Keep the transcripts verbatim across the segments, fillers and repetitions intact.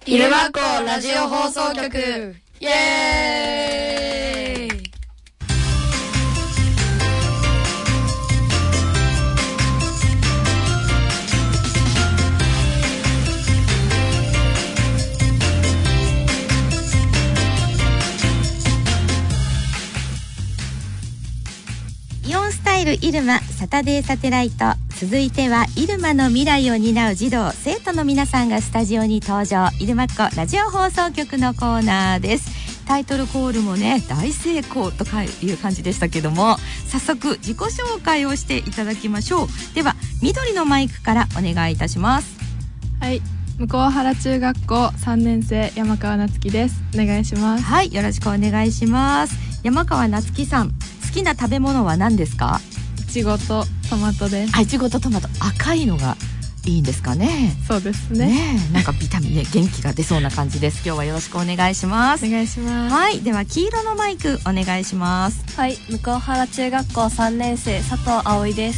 入間っ子ラジオ放送局、イエーイ。 イオンスタイル入間サタデーサテライト、続いては入間の未来を担う児童生徒の皆さんがスタジオに登場、入間っ子ラジオ放送局のコーナーです。タイトルコールもね大成功という感じでしたけども、早速自己紹介をしていただきましょう。では緑のマイクからお願いいたします。 はい、向原中学校さんねん生山川夏樹です。お願いします。 はい、よろしくお願いします。山川夏樹さん、好きな食べ物は何ですか？ いちごとトマトです。 あ、いちごとトマト、赤いのがいいんですかね。 そうですね。 ねえ、なんかビタミンね、元気が出そうな感じです。今日はよろしくお願いします。 お願いします。 はい、では黄色のマイクお願いします。 はい、向原中学校さんねん生佐藤葵です。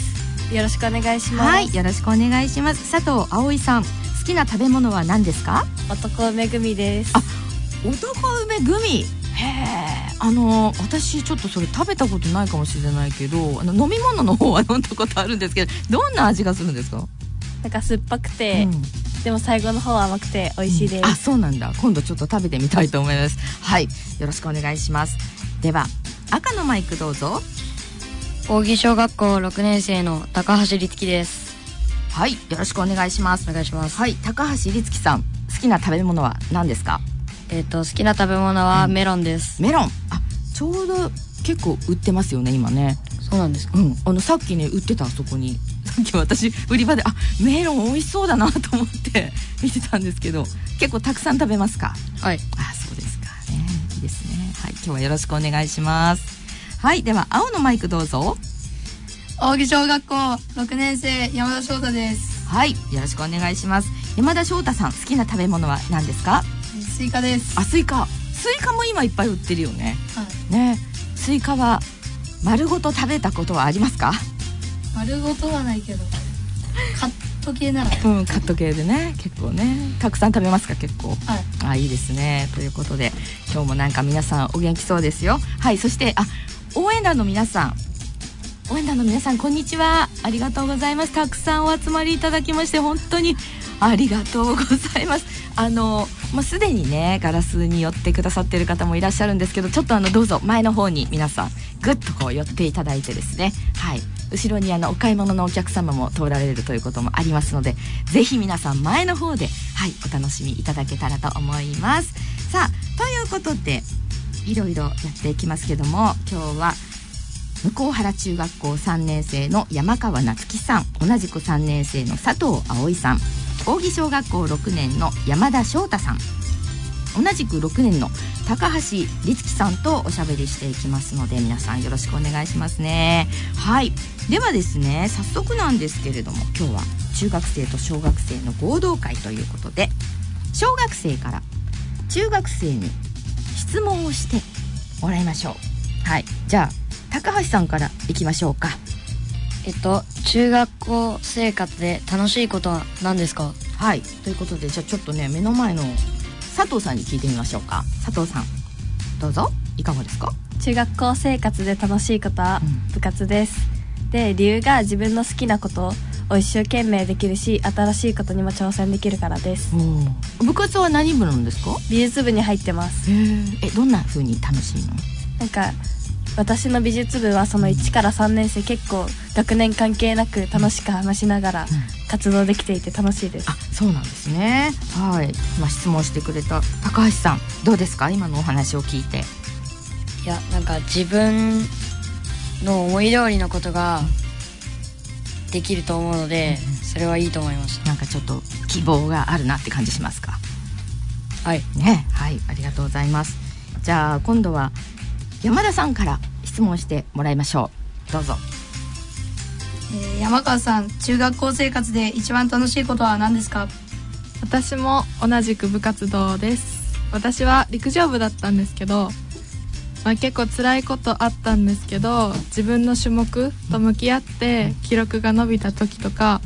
よろしくお願いします。 はい、よろしくお願いします。佐藤葵さん、好きな食べ物は何ですか？ 男梅グミです。 あ、男梅グミ。へえ、あの私ちょっとそれ食べたことないかもしれないけど、あの飲み物の方は飲んだことあるんですけど、どんな味がするんですか？ なんか酸っぱくて、うん、でも最後の方は甘くて美味しいです、 うん、あ、そうなんだ。今度ちょっと食べてみたいと思います。はい、よろしくお願いします。では赤のマイクどうぞ。 扇小学校ろくねん生の高橋律樹です。 はい、よろしくお願いします。 お願いします。 はい、高橋律樹さん、好きな食べ物は何ですか？ えっと好きな食べ物はメロンです、 うん、メロン、あ、ちょうど結構売ってますよね今ね。 そうなんですか？ うん、あのさっきね売ってた、あそこにさっき私売り場で、あ、メロン美味しそうだなと思って見てたんですけど、結構たくさん食べますか？ はい。 あ、そうですかね、いいですね。はい、今日はよろしくお願いします。はい、では青のマイクどうぞ。 扇小学校ろくねん生山田翔太です。 はい、よろしくお願いします。山田翔太さん、好きな食べ物は何ですか？ スイカです。 あ、スイカ。スイカも今いっぱい売ってるよね。 はい、 ね、スイカは丸ごと食べたことはありますか？ 丸ごとはないけど、カット系なら。 うん、カット系でね、結構ね、たくさん食べますか？結構。 はい。 あ、いいですね。ということで、今日もなんか皆さんお元気そうですよ。はい、そしてあ、応援団の皆さん。応援団の皆さん、こんにちは。ありがとうございます。たくさんお集まりいただきまして本当にありがとうございます。あのもうすでにねガラスに寄ってくださっている方もいらっしゃるんですけど、ちょっとあのどうぞ前の方に皆さんぐっとこう寄っていただいてですね、はい、後ろにあのお買い物のお客様も通られるということもありますので、ぜひ皆さん前の方で、はい、お楽しみいただけたらと思います。さあ、ということでいろいろやっていきますけども、今日は向原中学校さんねん生の山川夏樹さん、同じくさんねん生の佐藤葵さん、扇小学校ろくねんの山田翔太さん、同じくろくねんの高橋律樹さんとおしゃべりしていきますので、皆さんよろしくお願いしますね。はい、ではですね、早速なんですけれども、今日は中学生と小学生の合同会ということで、小学生から中学生に質問をしてもらいましょう。はい、じゃあ高橋さんからいきましょうか。 えっと中学校生活で楽しいことは何ですか？ はい、ということで、じゃあちょっとね目の前の佐藤さんに聞いてみましょうか。佐藤さん、どうぞ。いかがですか？ 中学校生活で楽しいことは部活です、うん、で理由が自分の好きなことを一生懸命できるし、新しいことにも挑戦できるからです。 部活は何部なんですか？ 美術部に入ってます。 え、どんな風に楽しいの？ なんか私の美術部はそのいちからさんねん生、結構学年関係なく楽しく話しながら活動できていて楽しいです、 うん、あ、そうなんですね。はい、まあ、質問してくれた高橋さん、どうですか？今のお話を聞いて。 いや、なんか自分の思い通りのことができると思うので、うん、それはいいと思いました。 なんかちょっと希望があるなって感じしますか？ はいね、はい、ありがとうございます。じゃあ今度は山田さんから質問してもらいましょう。どうぞ。 えー、山川さん、中学校生活で一番楽しいことは何ですか？ 私も同じく部活動です。私は陸上部だったんですけど、まあ、結構辛いことあったんですけど、自分の種目と向き合って記録が伸びた時とか、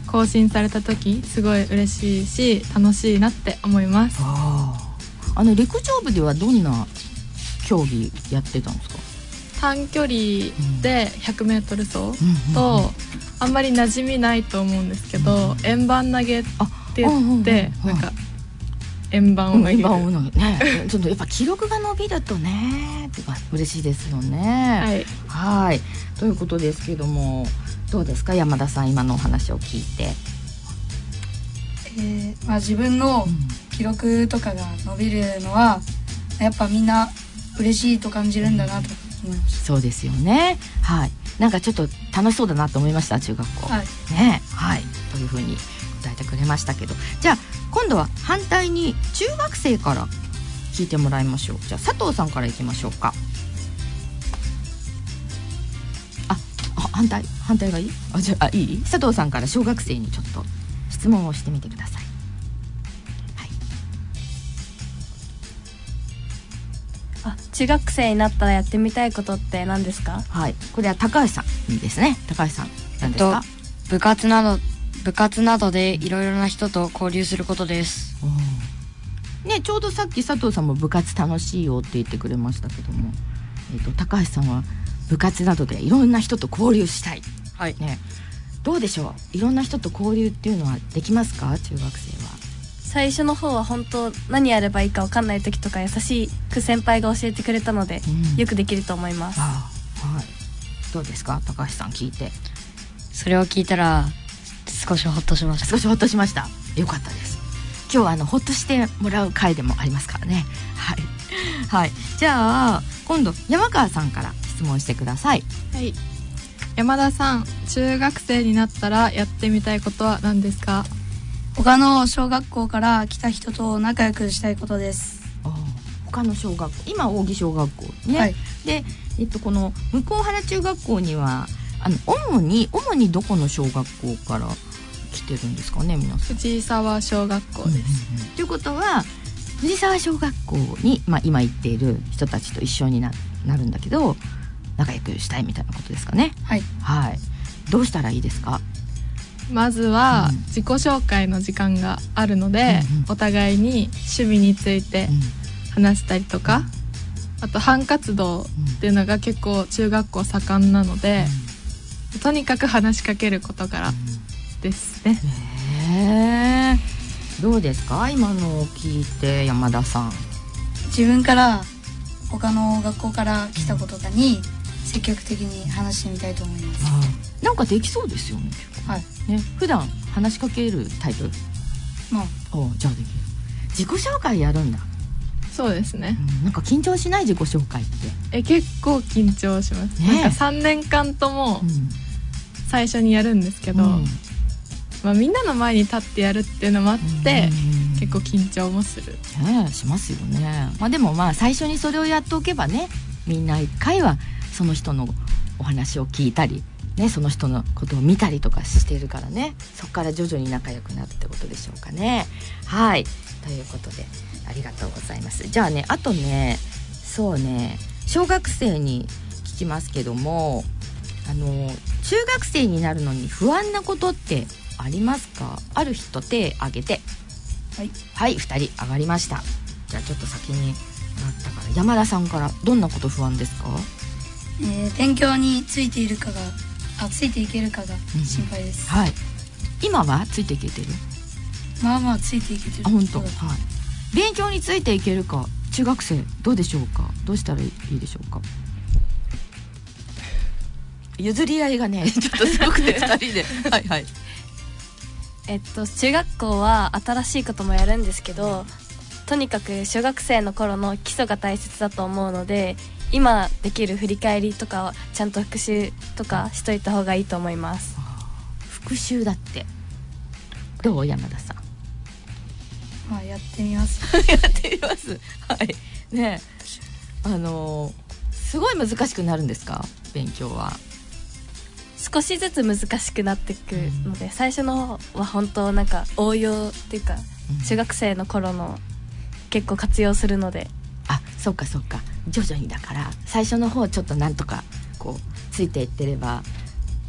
更新された時すごい嬉しいし楽しいなって思います。 ああの陸上部ではどんな競技やってたんですか？ 短距離で ひゃくメートル 走と、 うんうんうん、 あんまり馴染みないと思うんですけど、うん、円盤投げって言って、うんうんうん、なんか円盤を投げる、うん、円盤を投げねちょっとやっぱ記録が伸びるとね嬉しいですよね。はい、はいということですけども、どうですか山田さん、今のお話を聞いて。 えーまあ、自分の記録とかが伸びるのは、うん、やっぱみんな嬉しいと感じるんだなと思いました。 そうですよね。はい。なんかちょっと楽しそうだなと思いました、中学校。はい。ね、はい。というふうに答えてくれましたけど、じゃあ今度は反対に中学生から聞いてもらいましょう。じゃあ佐藤さんからいきましょうか。あ、あ反対反対がいい？あ、じゃあ、あいい？佐藤さんから小学生にちょっと質問をしてみてください。はい。 あ、中学生になったらやってみたいことって何ですか？ はい。これは高橋さんですね。高橋さん何ですか？ 部活など部活などでいろいろな人と交流することです。 ね、ちょうどさっき佐藤さんも部活楽しいよって言ってくれましたけども、えーと、高橋さんは部活などでいろんな人と交流したい。 はい。 ね。どうでしょう、いろんな人と交流っていうのはできますか？中学生は。 最初の方は本当何やればいいか分かんない時とか優しく先輩が教えてくれたので、うん、よくできると思います。 ああ、はい。どうですか高橋さん、聞いて。 それを聞いたら少しホッとしました。 少しホッとしました。よかったです。今日はあのホッとしてもらう回でもありますからね。はい、はい、じゃあ今度山川さんから質問してください。 はい、山田さん、中学生になったらやってみたいことは何ですか？ 他の小学校から来た人と仲良くしたいことです。 あ、他の小学校、今扇小学校ね、はい、で、えっと、この向原中学校にはあの主に主にどこの小学校から来てるんですかね皆さん？ 藤沢小学校です。 と、うんうん、いうことは藤沢小学校に、まあ、今行っている人たちと一緒に な, なるんだけど仲良くしたいみたいなことですかね。 はい、 はい、どうしたらいいですか？ まずは自己紹介の時間があるので、うんうん、お互いに趣味について話したりとか、うん、あと班活動っていうのが結構中学校盛んなので、うん、とにかく話しかけることからですね。 へー、どうですか今のを聞いて山田さん。 自分から他の学校から来た子とかに積極的に話してみたいと思います。 あ、なんかできそうですよね。 はい、 ね、普段話しかけるタイプ？ まあ、 お、じゃあできる。自己紹介やるんだ。 そうですね、 うん、なんか緊張しない？自己紹介ってえ結構緊張します、ね、なんかさんねんかんとも最初にやるんですけど、うんまあ、みんなの前に立ってやるっていうのもあって、うん、結構緊張もする、 ね、しますよね。まあ、でもまあ最初にそれをやっておけばね、みんな一回はその人のお話を聞いたりね、その人のことを見たりとかしているからね、そこから徐々に仲良くなるってことでしょうかね。はい、ということでありがとうございます。じゃあね、あとね、そうね、小学生に聞きますけども、あの中学生になるのに不安なことってありますか？ある人手挙げて。はい、はい、ふたり上がりました。じゃあちょっと先になったから山田さんから、どんなこと不安ですか？ えー、勉強についているかがあついていけるかが心配です、 うん、はい。今はついていけてる？ まあまあついていけてる。 あ、本当。はい。勉強についていけるか、中学生どうでしょうか？どうしたらいいでしょうか？譲り合いがねちょっとすごくてふたりではいはい。 えっと中学校は新しいこともやるんですけど、とにかく小学生の頃の基礎が大切だと思うので、今できる振り返りとかはちゃんと復習とかしといた方がいいと思います。 復習だって。どう山田さん？ まあやってみますやってみます。はいねえ、あのー、すごい難しくなるんですか？勉強は少しずつ難しくなっていくので、うん、最初の方は本当なんか応用っていうか、うん、中学生の頃の結構活用するので。 あ、そうかそうか、徐々にだから最初の方ちょっとなんとかこうついていってれば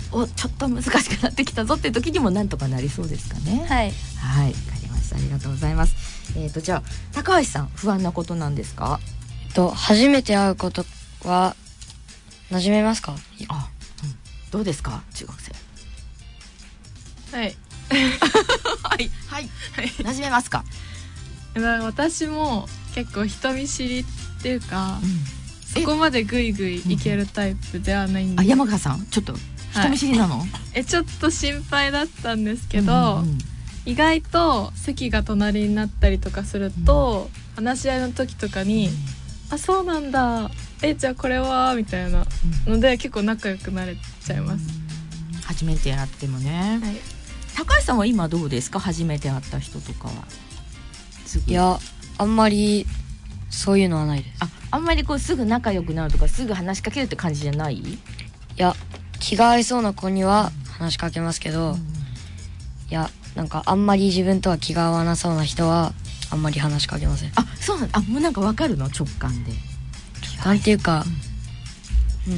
おちょっと難しくなってきたぞっていう時にもなんとかなりそうですかね。 はいはい、わかりました。ありがとうございます。えっとじゃあ高橋さん、不安なことなんですか？ えっと初めて会うことは馴染めますか？ あ、うん、どうですか中学生？ はいはいはい馴染めますか？ 私も結構人見知りっていうか、 うん、 そこまでグイグイいけるタイプではないんで、 あ、山川さんちょっと人見知りなの？はい、 えちょっと心配だったんですけど、 うんうん、 意外と席が隣になったりとかすると、うん、話し合いの時とかに、うん、あそうなんだ、えじゃあこれはみたいなので、うん、結構仲良くなれちゃいます、 うん、初めて会ってもね、はい、高橋さんは今どうですか？初めて会った人とかは。 いやあんまりそういうのはないです。 あ、あんまりこうすぐ仲良くなるとかすぐ話しかけるって感じじゃない？いや気が合いそうな子には話しかけますけど、うん、いやなんかあんまり自分とは気が合わなそうな人はあんまり話しかけません。 あ、そうなんだ。あ、もうなんかわかるの？直感で。 直感っていうか、うん、うん、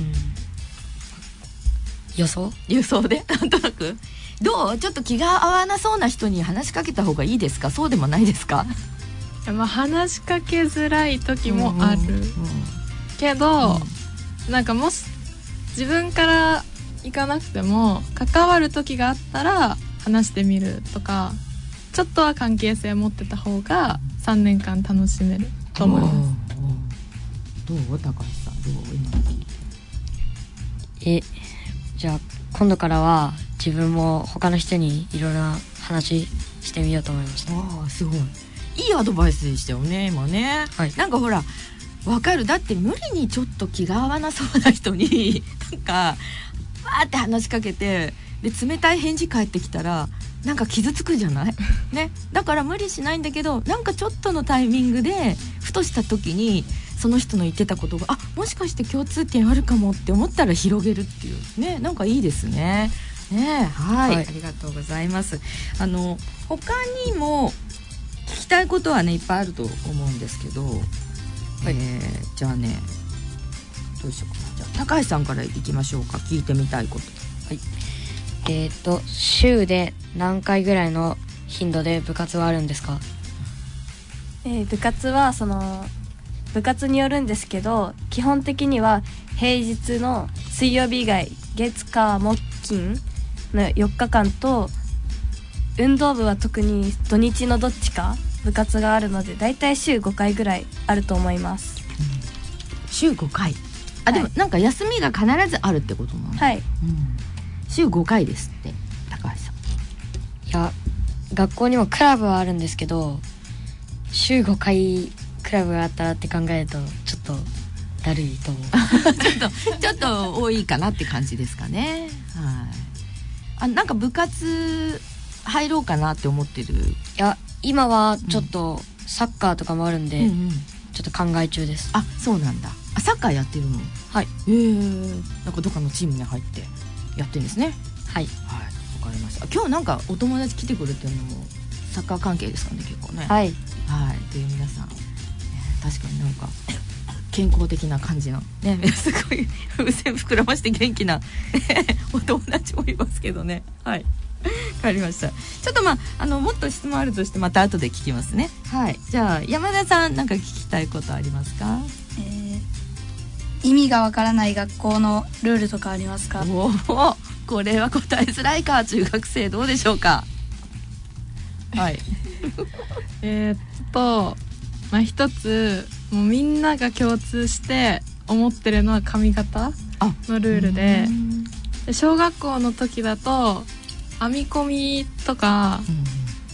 予想予想でなんとなくどう？ちょっと気が合わなそうな人に話しかけた方がいいですか？そうでもないですか？ いや、まあ、話しかけづらい時もある、うんうん、けど、うん、なんかもし自分から行かなくても関わる時があったら話してみるとか、ちょっとは関係性を持ってた方がさんねんかん楽しめると思います。 どう？高橋さんどう？今聞いて。えじゃあ今度からは自分も他の人にいろいろな話してみようと思いました。 ああ、すごいいいアドバイスでしたよね今ね、はい、なんかほらわかる。だって無理にちょっと気が合わなそうな人になんかわーって話しかけて、で冷たい返事返ってきたらなんか傷つくじゃないね。だから無理しないんだけど、なんかちょっとのタイミングでふとした時にその人の言ってたことがあもしかして共通点あるかもって思ったら広げるっていうね、なんかいいですね。ね、はい、はい、ありがとうございます。あの他にも聞きたいことはねいっぱいあると思うんですけど、はい、えー、じゃあねどうしようかな。じゃあ高橋さんからいきましょうか。聞いてみたいこと。はい。 えーと週で何回ぐらいの頻度で部活はあるんですか？ えー、部活はその部活によるんですけど、基本的には平日の水曜日以外月火木金のよっかかんと、運動部は特に土日のどっちか部活があるので、だいたい週ごかいぐらいあると思います、 うん、週ごかい。あ、はい、でもなんか休みが必ずあるってことなの？ はい、うん、 週ごかいですって高橋さん。 いや学校にもクラブはあるんですけど、週ごかいクラブがあったらって考えるとちょっとだるいと思うちょっとちょっと多いかなって感じですかね。はい。あ、なんか部活入ろうかなって思ってる？いや今はちょっとサッカーとかもあるんで、うんうんうん、ちょっと考え中です。 あ、そうなんだ。あ、サッカーやってるの？ はい。 えー、なんかどっかのチームに入ってやってるんですね。 はいはい、わかりました。今日なんかお友達来てくれてるのもサッカー関係ですかね、結構ね。 はいはい。で皆さん、ね、確かになんか健康的な感じのね、すごい風船膨らまして元気なお友達もいますけどね。はい。わかりました。ちょっとまああのもっと質問あるとしてまた後で聞きますね。はい。じゃあ山田さんなんか聞きたいことありますか？ えー、意味がわからない学校のルールとかありますか？ おお、これは答えづらいか。中学生どうでしょうか？はい。 えっとまあ一つもうみんなが共通して思ってるのは髪型のルールで、で小学校の時だと編み込みとか、うん、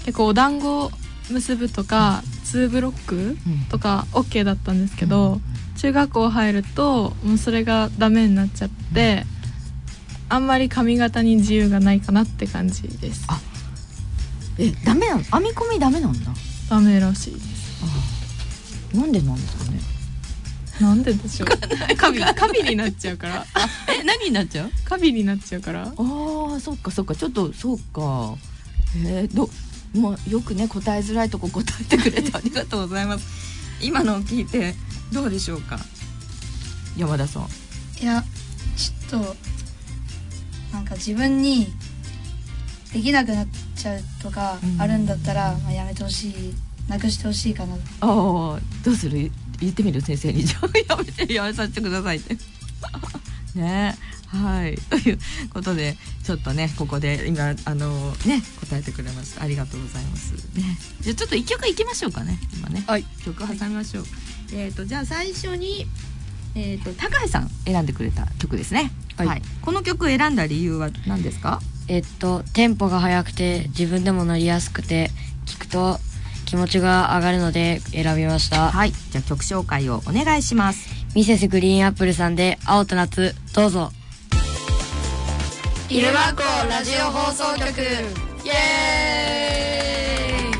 結構お団子結ぶとか、うん、ツーブロックとか OK だったんですけど、うん、中学校入るともうそれがダメになっちゃって、うん、あんまり髪型に自由がないかなって感じです。 あ、え、ダメなの？編み込みダメなんだ。 ダメらしいです。 あ、なんでなんですかね。 なんででしょう。カビカビになっちゃうから。 え、何になっちゃう？ カビになっちゃうから。ああ、そっかそっか。ちょっとそうか。えー、どもうよくね答えづらいとこ答えてくれてありがとうございます。今のを聞いてどうでしょうか、山田さん。 いやちょっとなんか自分にできなくなっちゃうとかあるんだったら、まあ、やめてほしい、なくしてほしいかな。 ああ、どうする、言ってみる先生に。じゃあやめて、やめさせてくださいってね。はいということで、ちょっとねここで今あのね答えてくれました。ありがとうございますね。じゃあちょっと一曲いきましょうかね。今ね、はい、曲挟みましょう。えっ、ー、とじゃあ最初にえっ、ー、と高橋さん選んでくれた曲ですね。はい、はい、この曲選んだ理由は何ですか？ えっとテンポが速くて自分でも乗りやすくて聴くと気持ちが上がるので選びました。 はい、じゃあ曲紹介をお願いします。 ミセスグリーンアップルさんで青と夏、どうぞ。 入間校ラジオ放送局、イエー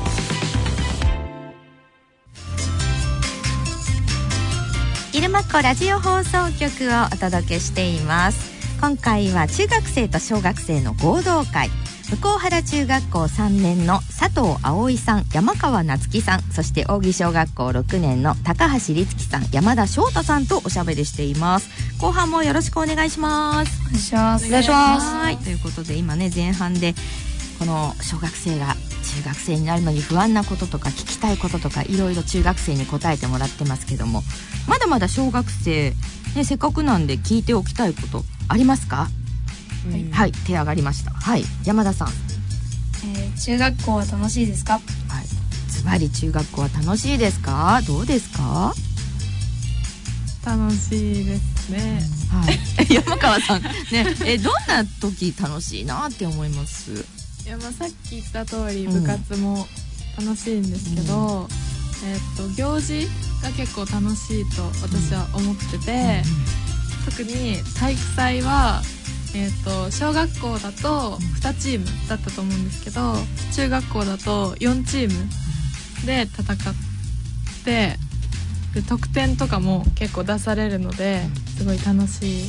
イ。入間校ラジオ放送局をお届けしています。今回は中学生と小学生の合同会、向原中学校さんねんの佐藤葵さん、山川夏樹さん、そして扇小学校ろくねんの高橋律樹さん、山田翔太さんとおしゃべりしています。後半もよろしくお願いします。 お願いします。 お願いします。 はい、ということで今ね前半でこの小学生が中学生になるのに不安なこととか聞きたいこととかいろいろ中学生に答えてもらってますけども、まだまだ小学生、ね、せっかくなんで聞いておきたいことありますか？はい、はい、手上がりました。はい、山田さん。 えー、中学校は楽しいですか？はい、 ズバリ中学校は楽しいですか？どうですか？ 楽しいですね。 はい、山川さんね、えどんな時楽しいなって思います？ いや、まあ、さっき言った通り部活も楽しいんですけど、うん、えー、っと行事が結構楽しいと私は思ってて、うんうん、特に体育祭はえー、と小学校だとにチームだったと思うんですけど、中学校だとよんチームで戦ってで得点とかも結構出されるのですごい楽しいです。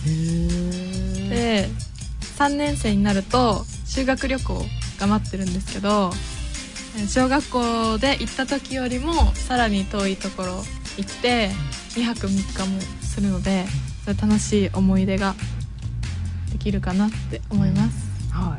へでさんねん生になると修学旅行が待ってるんですけど、小学校で行った時よりもさらに遠いところ行ってにはくみっかもするので、それ楽しい思い出ができるかなって思います。 はい、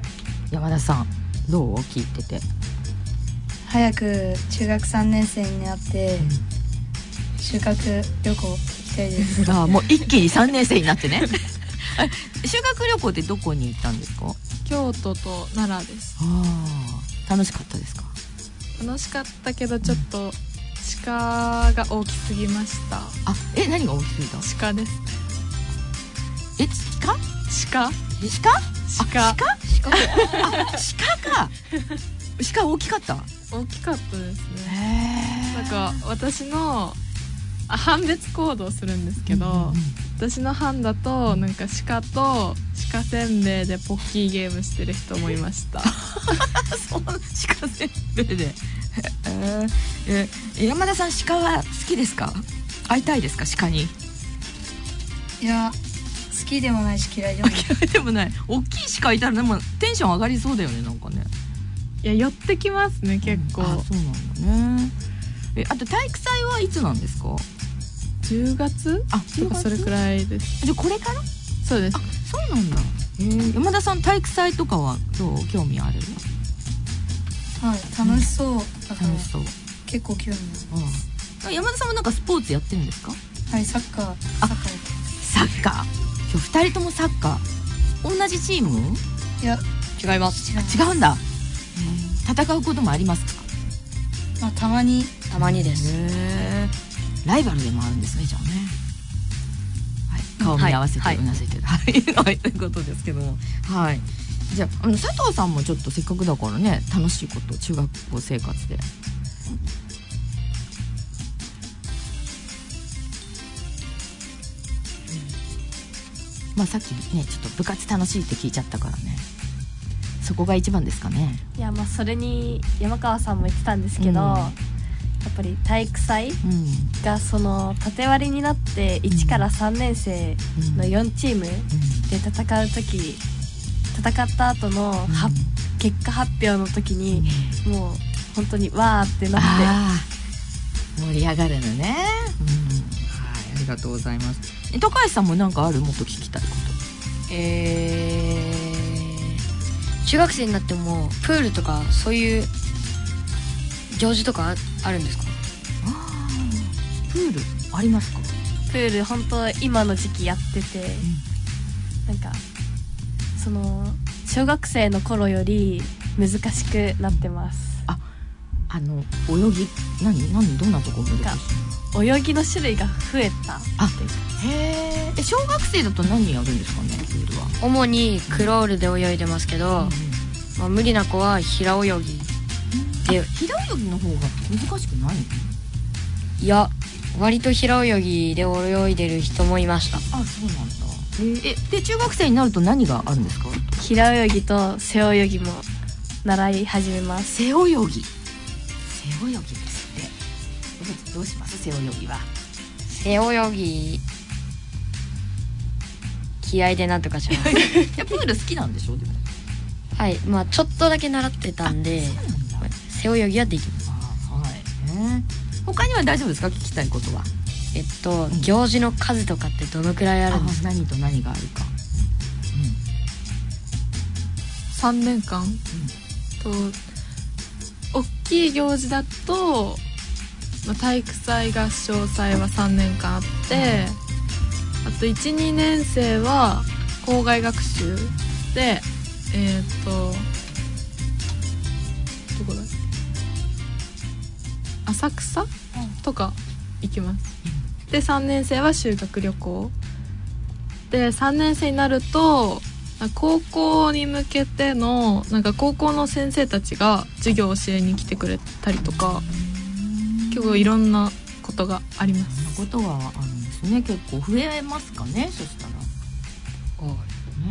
山田さんどう聞いてて？ 早く中学さんねん生になって修学旅行行きたいです。 あ、もう一気にさんねん生になってね修学旅行ってどこに行ったんですか？ 京都と奈良です。 あ、楽しかったですか？ 楽しかったけどちょっと鹿が大きすぎました。 あ、え、何が大きすぎた？ 鹿です。 え、鹿？ 鹿？ 鹿？ 鹿？ 鹿？鹿？あ、鹿か。鹿大きかった？ 大きかったですね。なんか私のあ班別行動するんですけど、うんうんうん、私の班だとなんか鹿と鹿せんべいでポッキーゲームしてる人もいましたそう、鹿せんべいで、えー、え山田さん鹿は好きですか？会いたいですか？鹿に。 いや、好きでもないし嫌いでもない。 嫌いでもない。大きい鹿いたらでもテンション上がりそうだよね、なんかね。 いや、寄ってきますね結構、うん、 あ、そうなんだね。え、あと体育祭はいつなんですか？ じゅうがつ？あ、とかそれくらいです。 じゃあこれから？ そうです。 あ、そうなんだ。えー、山田さん体育祭とかはどう？興味ある？ はい、楽しそうだから、 楽しそう、 結構興味ある。山田さんもなんかスポーツやってるんですか？ はい、サッカー。 サッカーサッカー。今日ふたりともサッカー。同じチーム？ いや、 違います。 違う違うんだ。戦うこともありますか？ まあ、たまにたまにです。 へー、ライバルでもあるんですね、じゃあね。はい、顔見合わせてうなずいてる、はいはい、ということですけども、はい、じゃあ、あの佐藤さんもちょっとせっかくだからね、楽しいこと中学校生活で。まあさっきねちょっと部活楽しいって聞いちゃったからね、そこが一番ですかね。 いや、まあそれに山川さんも言ってたんですけど、うん、やっぱり体育祭がその縦割りになっていちからさんねん生のよんチームで戦う時、戦った後のは、うん、結果発表の時にもう本当にわーってなって盛り上がるのね、うん、はい、ありがとうございます。高橋さんもなんかある？もっと聞きたいこと。 え中学生になってもプールとかそういう行事とか あ, あるんですか？ あプールありますか？ プール本当今の時期やってて、うん、なんかその小学生の頃より難しくなってます。 あ、あの泳ぎ何何どんなところですか？ 泳ぎの種類が増えたっていうか。 へえ。小学生だと何やるんですかね、プールは。 主にクロールで泳いでますけど、うんうん、まあ、無理な子は平泳ぎで。 平泳ぎの方が難しくないの？ いや、割と平泳ぎで泳いでる人もいました。 あ、そうなんだ。えで中学生になると何があるんですか？ 平泳ぎと背泳ぎも習い始めます。 背泳ぎ背泳ぎですって。どうします？背泳ぎは。 背泳ぎ気合でなんとかします。 いやプール好きなんでしょ？でもはい、まあちょっとだけ習ってたんで、背泳ぎはできます。 あ、はい、ね。他には大丈夫ですか？聞きたいことは。 えっと、うん、行事の数とかってどのくらいあるんですか？ 何と何があるか。うん、 さんねんかん、うん、と大きい行事だと、まあ、体育祭合唱祭はさんねんかんあって、うん、あと いち,に 年生は校外学習でえー、っとどこだ浅草、うん、とか行きます。でさんねん生は修学旅行で、さんねん生になると高校に向けてのなんか高校の先生たちが授業を教えに来てくれたりとか、結構いろんなことがあります。 そんなことがあるんですね。結構増えますかね、そしたら。はい、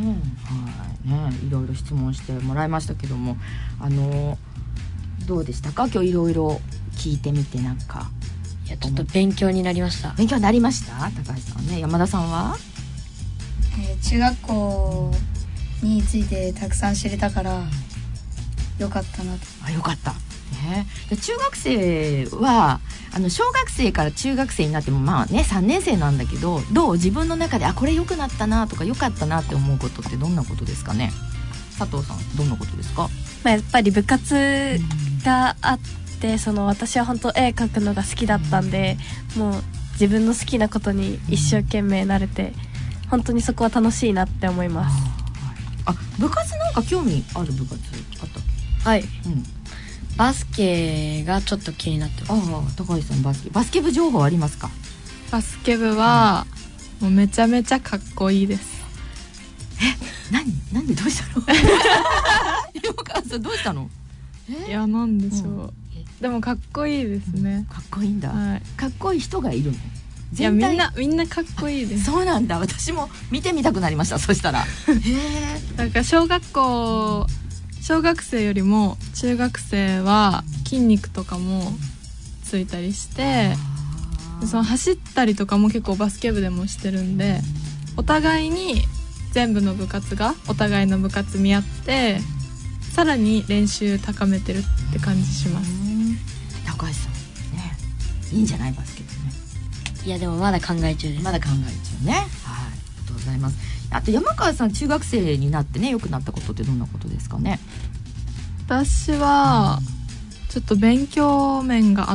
ね、はいね、いろいろ質問してもらいましたけども、あのどうでしたか？今日いろいろ聞いてみて。なんかいやちょっと勉強になりました。 勉強になりました。高橋さんね。山田さんは、 えー、中学校についてたくさん知れたからよかったなと。 あ、よかった、ね、中学生はあの小学生から中学生になってもまあねさんねん生なんだけど、どう自分の中であこれ良くなったなとか良かったなって思うことってどんなことですかね？佐藤さんどんなことですか？ まあ、やっぱり部活があって、その私は本当絵描くのが好きだったんで、もう自分の好きなことに一生懸命なれて、本当にそこは楽しいなって思います。 あ、部活なんか興味ある部活あったっけ？ はい、うん、バスケがちょっと気になってます。 ああ、高橋さんバスケバスケ部情報ありますか？ バスケ部は、うん、もうめちゃめちゃかっこいいです。 え、何何どうしたの？山川さんどうしたの？ いやなんでしょう、うん、でもかっこいいですね、 うん、かっこいいんだ、 はい、 かっこいい人がいるの？ いやみんなみんなかっこいいです。 そうなんだ。私も見てみたくなりました。そしたらへえ。 なんか小学校小学生よりも中学生は筋肉とかもついたりして、その走ったりとかも結構バスケ部でもしてるんで、お互いに全部の部活がお互いの部活見合ってさらに練習高めてるって感じします。 高橋さんね、いいんじゃないバスケ部ね。 いやでもまだ考え中です。 まだ考え中ね。はい、ありがとうございます。あと山川さん中学生になってね良くなったことってどんなことですかね？ 私はちょっと勉強面があって、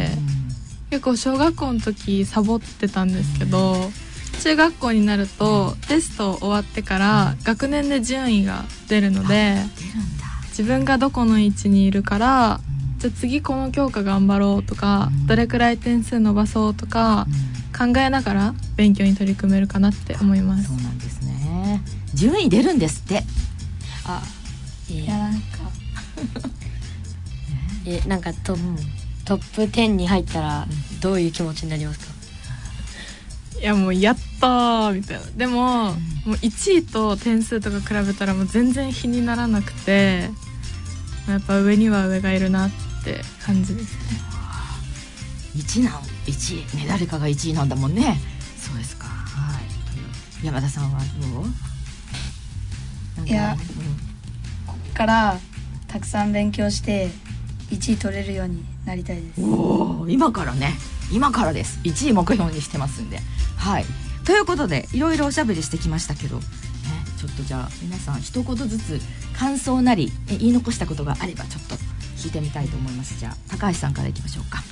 うん、結構小学校の時サボってたんですけど、うん、中学校になるとテスト終わってから学年で順位が出るので、自分がどこの位置にいるから、じゃあ次この教科頑張ろうとか、どれくらい点数伸ばそうとか考えながら勉強に取り組めるかなって思います。 そうなんですね。順位出るんですって。 あ、 いやなんかえなんかト、うん、トップじゅうに入ったらどういう気持ちになりますか？ いやもうやったーみたいな。でも、うん、もういちいと点数とか比べたらもう全然比にならなくて、やっぱ上には上がいるなって感じですね。 いちなんいちいね、誰かがいちいなんだもんね。そうですか。はい。山田さんはどう？ いや、うん、こっからたくさん勉強していちい取れるようになりたいです。 おー、今からね、今からです。いちい目標にしてますんで。はい。ということでいろいろおしゃべりしてきましたけど、ね、 ちょっとじゃあ皆さん一言ずつ感想なりえ言い残したことがあればちょっと聞いてみたいと思います。じゃあ高橋さんからいきましょうか。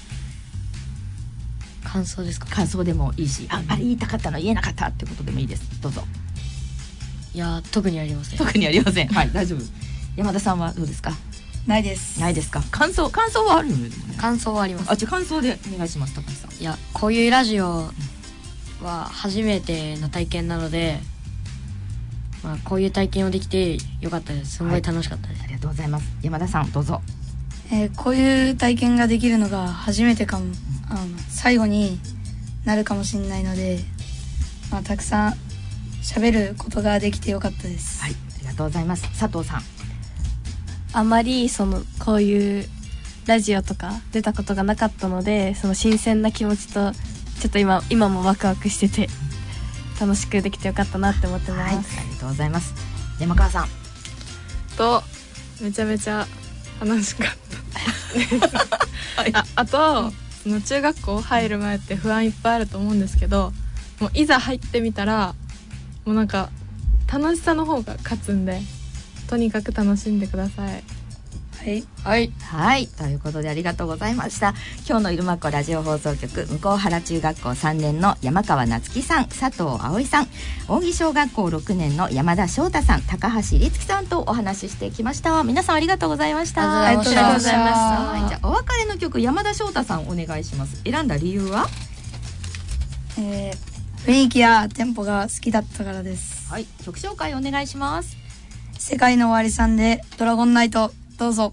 感想ですか？ 感想でもいいし、あ、あれ言いたかったの言えなかったってことでもいいです。どうぞ。 いや特にありません。 特にありません。はい、大丈夫。山田さんはどうですか？ ないです。 ないですか。感想感想はあるのよ、でもね。 感想はあります。 あ、じゃあ感想でお願いします。高橋さん。 いやこういうラジオは初めての体験なので、まあ、こういう体験をできてよかったです。すごい楽しかったです、 はい、ありがとうございます。山田さんどうぞ。 えーこういう体験ができるのが初めてかも、あの最後になるかもしれないので、まあ、たくさん喋ることができてよかったです。 はい、ありがとうございます。佐藤さん。 あまりそのこういうラジオとか出たことがなかったので、その新鮮な気持ちとちょっと今今もワクワクしてて楽しくできてよかったなって思ってます。 はい、ありがとうございます。山川さん。 とめちゃめちゃ楽しかったはい、 あ, あと、その中学校入る前って不安いっぱいあると思うんですけど、もういざ入ってみたらもうなんか楽しさの方が勝つんで、とにかく楽しんでください。 はいはいはい、ということでありがとうございました。今日のいるまっこラジオ放送局向原中学校さんねんの山川夏樹さん、佐藤葵さん、扇小学校ろくねんの山田翔太さん、高橋律樹さんとお話ししてきました。皆さんありがとうございました。 ありがとうございました。 はい、じゃあお別れの曲、山田翔太さんお願いします。選んだ理由は？ えー、雰囲気やテンポが好きだったからです。 はい、曲紹介お願いします。 世界の終わりさんでドラゴンナイト、どうぞ。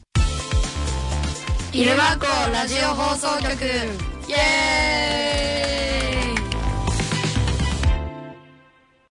イルマコラジオ放送局、イエーイ。